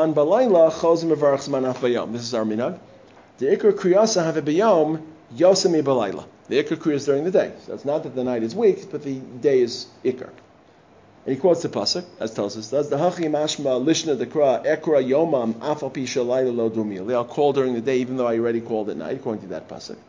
is our minhag. The ikar kriyasa have b'yom yosemi b'layla. The ikar kriya is during the day. So it's not that the night is weak, but the day is ikar. And he quotes the pasuk, as tells us, does the hachi mashma lishna dekra ekra yomam afal pi shalayla lo dumil. I'll call during the day, even though I already called at night, according to that pasuk.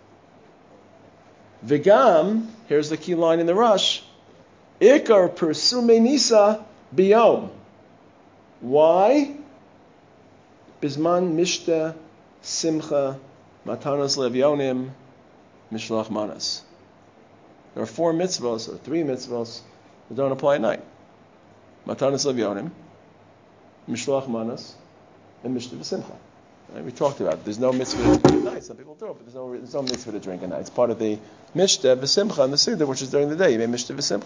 V'gam, here's the key line in the Rush, ikar persume nisa b'yom. Why? Bisman mishta simcha matanos levyonim mishlach manas. There are four mitzvahs, or three mitzvahs, that don't apply at night. Matanos levyonim, mishlach manas, and mishta v'simcha. Right? We talked about it. There's no mitzvah to drink at night. Some people do it, but there's no, there's no mitzvah to drink at night. It's part of the mishteh v'simcha and the siddur, which is during the day. You make mishteh v'simcha.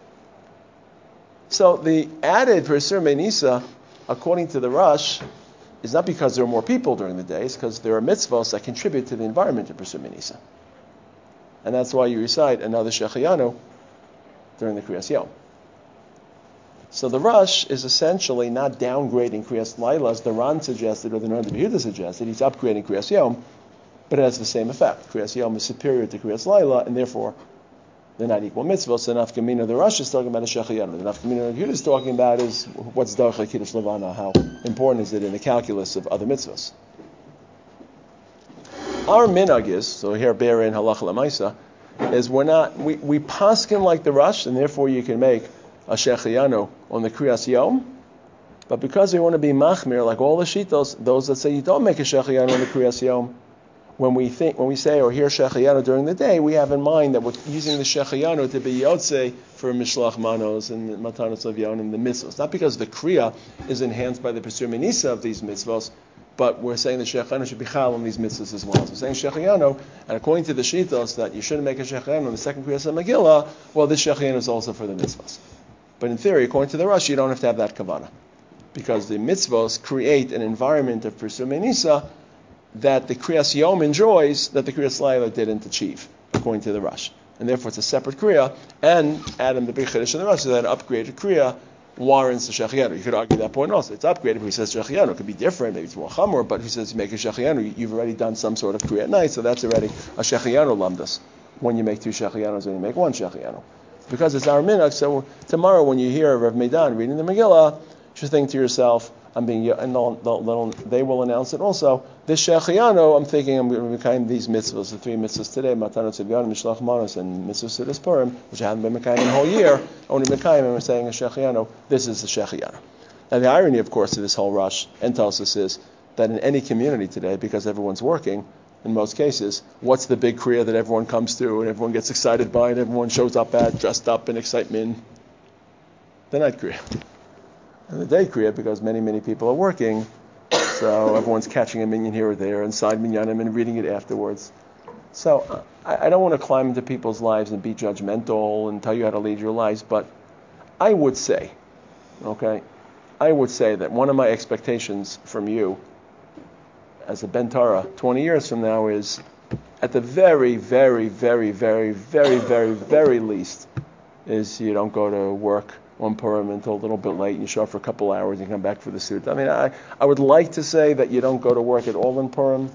So the added Persur Menisa, according to the Rush, is not because there are more people during the day. It's because there are mitzvahs that contribute to the environment of Persur Menisa. And that's why you recite another Shechayanu during the Kriyas Yom. So the Rush is essentially not downgrading Kriyas Laila as the Ran suggested or the Nord Yehuda suggested. He's upgrading Kriyas Yom, but it has the same effect. Kriyas Yom is superior to Kriyas Laila, and therefore they're not equal mitzvahs. So Nafkamina, the Rush is talking about a Shechayanu. The Nafkamina Yehuda is talking about is what's Darcha Kiddush Levana, how important is it in the calculus of other mitzvahs. Our minhag is, so here bear in halacha lemaisa, is we're not, we, we paskin like the Rush, and therefore you can make a Shechayanu on the Kriyas Yom, but because we want to be machmir, like all the shitos, those that say you don't make a Shechayanu on the Kriyas Yom, when we think, when we say or hear Shechayanu during the day, we have in mind that we're using the Shechayanu to be Yotzei for Mishlach Manos and Matanos Avyon and the mitzvahs. Not because the Kriya is enhanced by the Persur Menisa of these mitzvahs, but we're saying the Shechayanu should be chal on these mitzvahs as well. So we're saying Shechayanu, and according to the shitos that you shouldn't make a Shechayanu on the second Kriyas of Megillah, well, this Shechayanu is also for the mitzvahs. But in theory, according to the Rush, you don't have to have that kavanah, because the mitzvahs create an environment of Persur Menisa that the Kriyas Yom enjoys that the Kriyas Laila didn't achieve, according to the Rush. And therefore it's a separate Kriya, and Adam, the big Chiddush in the Rush, is that an upgraded Kriya warrants the Shechayanu. You could argue that point also. It's upgraded, but he says Shechayanu. It could be different, maybe it's more Chamor, but he says you make a Shechayanu, you've already done some sort of Kriya at night, so that's already a Shechayanu lamdas. When you make two Shechayanus, when you make one Shechayanu. Because it's our minhag, so tomorrow when you hear Rav Meidan reading the Megillah, you should think to yourself, I'm being, and they'll, they'll, they will announce it also. This Shechayanu, I'm thinking I'm going to be kind of these mitzvahs, the three mitzvahs today, Matanot Tzivyon, Mishlach Manos, and Mitzvah Siddur Purim, which I haven't been Mekayim in the whole year, only Mekayim, and we're saying a Shechayanu. This is the Shechayanu. Now the irony, of course, of this whole rush and Talsus is that in any community today, because everyone's working, in most cases, what's the big kriya that everyone comes to and everyone gets excited by and everyone shows up at, dressed up in excitement? The night kriya. And the day kriya, because many, many people are working, so everyone's catching a minyan here or there and side minyanim and reading it afterwards. So uh, I, I don't want to climb into people's lives and be judgmental and tell you how to lead your lives, but I would say, okay, I would say that one of my expectations from you as a Ben Torah twenty years from now is, at the very, very, very, very, very, very, very least, is you don't go to work on Purim until a little bit late, and you show up for a couple hours and come back for the suit. I mean, I, I would like to say that you don't go to work at all in Purim.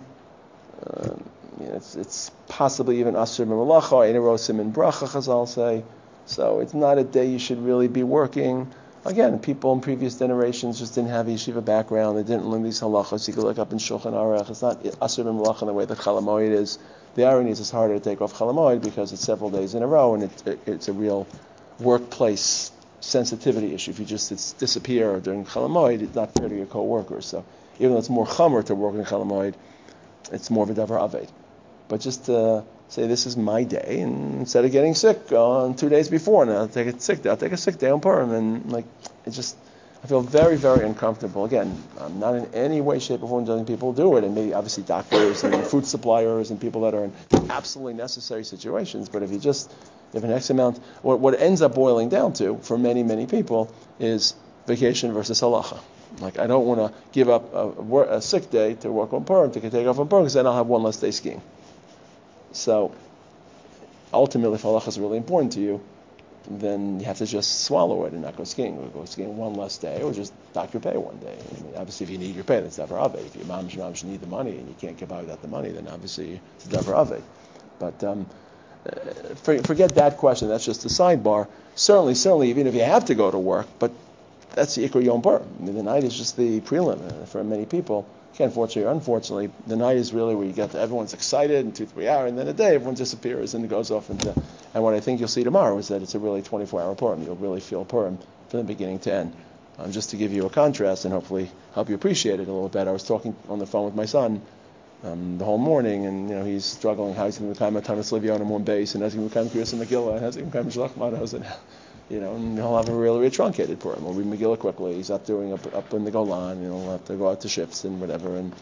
Um, you know, it's, it's possibly even Asur B'Malacha, Einerosim and Bracha, Chazal say. So it's not a day you should really be working. Again, people in previous generations just didn't have yeshiva background. They didn't learn these halachas. You could look up in Shulchan Aruch. It's not Asur B'Malacha in the way that Chol Hamoed is. The irony is it's harder to take off Chol Hamoed because it's several days in a row, and it, it, it's a real workplace sensitivity issue. If you just it's disappear during Chol Hamoed, it's not fair to your co-workers. So even though it's more chamer to work in Chol Hamoed, it's more of a davar aved. But just to say this is my day, and instead of getting sick on two days before, now I'll take a sick day. I'll take a sick day on Purim, and like it just, I feel very, very uncomfortable. Again, I'm not in any way, shape, or form telling people to do it, and maybe obviously doctors and food suppliers and people that are in absolutely necessary situations. But if you just if an X amount, what what ends up boiling down to for many, many people is vacation versus halacha. Like I don't want to give up a, a, a sick day to work on Purim, to take off on Purim, because then I'll have one less day skiing. So ultimately, if halacha is really important to you, then you have to just swallow it and not go skiing. Or go skiing one less day, or just dock your pay one day. I mean, obviously, if you need your pay, that's davar aved. If your mom and mom need the money and you can't get by without the money, then obviously it's davar aved. But um, for, forget that question. That's just a sidebar. Certainly, certainly, even if you have to go to work, but that's the Ikar Yom Purim. I mean, the night is just the prelim for many people. Unfortunately or unfortunately, the night is really where you get to, everyone's excited in two, three hours, and then a day everyone disappears and it goes off into. And what I think you'll see tomorrow is that it's a really twenty-four hour Purim. You'll really feel Purim from the beginning to end. Um, just to give you a contrast and hopefully help you appreciate it a little better. I was talking on the phone with my son um, the whole morning, and you know he's struggling. How he's going to become a Tanis Livyon on one base, and how's he going to become Kriyas and Megillah, and how's he going to become Shlach Manos, and you know, and he'll have a really, really truncated Purim. He'll read Megillah quickly. He's up doing up up in the Golan. You know, he'll have to go out to ships and whatever. And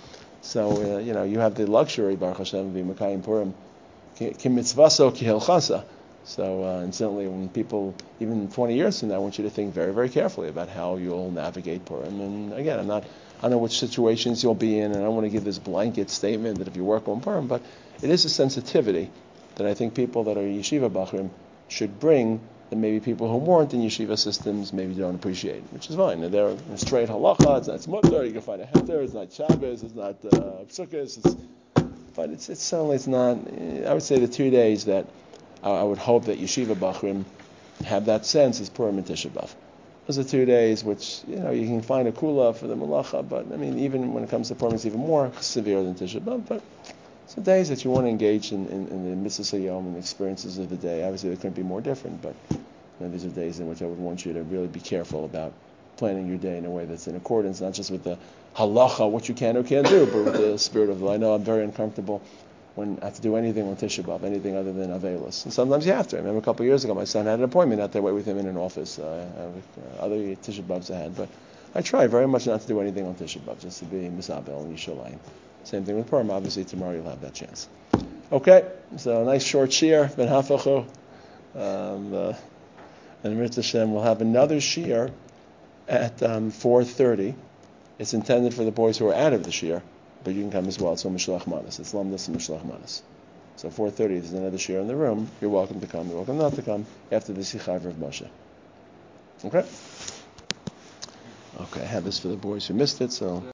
So, uh, you know, you have the luxury, Baruch Hashem, of being Mekayim Purim, ki mitzvaso ki hilchasa. So, uh, and certainly when people, even twenty years from now, I want you to think very, very carefully about how you'll navigate Purim. And again, I'm not, I don't know which situations you'll be in, and I don't want to give this blanket statement that if you work on Purim, but it is a sensitivity that I think people that are yeshiva bachrim should bring that maybe people who weren't in yeshiva systems maybe don't appreciate, which is fine. They're in straight halacha, it's not tzmutar, you can find a heter, it's not Shabbos, it's not uh, psukkos, it's, but it's, it's certainly it's not, I would say the two days that uh, I would hope that yeshiva bachrim have that sense is Purim and Tisha B'Av. Those are two days which, you know, you can find a kula for the malacha, but I mean, even when it comes to Purim, it's even more severe than Tisha B'Av, but it's the days that you want to engage in, in, in the mitzvahs hayom and the experiences of the day. Obviously, they couldn't be more different, but you know, these are days in which I would want you to really be careful about planning your day in a way that's in accordance, not just with the halacha, what you can or can't do, but with the spirit of, I know I'm very uncomfortable when I have to do anything on Tisha B'Av, anything other than Avelis. And sometimes you have to. I remember a couple of years ago, my son had an appointment out there, wait with him in an office, uh, uh, other Tisha B'Avs I had, but I try very much not to do anything on Tisha B'Av, just to be Misabel and Yishalayim. Same thing with Purim. Obviously, tomorrow you'll have that chance. Okay, so a nice short shiur, Ben Hafachu. Um, uh, and Mitzvah Hashem will have another shiur at um, four thirty. It's intended for the boys who are out of the shiur, but you can come as well. It's on Mishlach Manas. It's Lamdas and Mishlach Manas. So four thirty, there's another shiur in the room. You're welcome to come. You're welcome not to come after the Sichar of Moshe. Okay? Okay, I have this for the boys who missed it, so...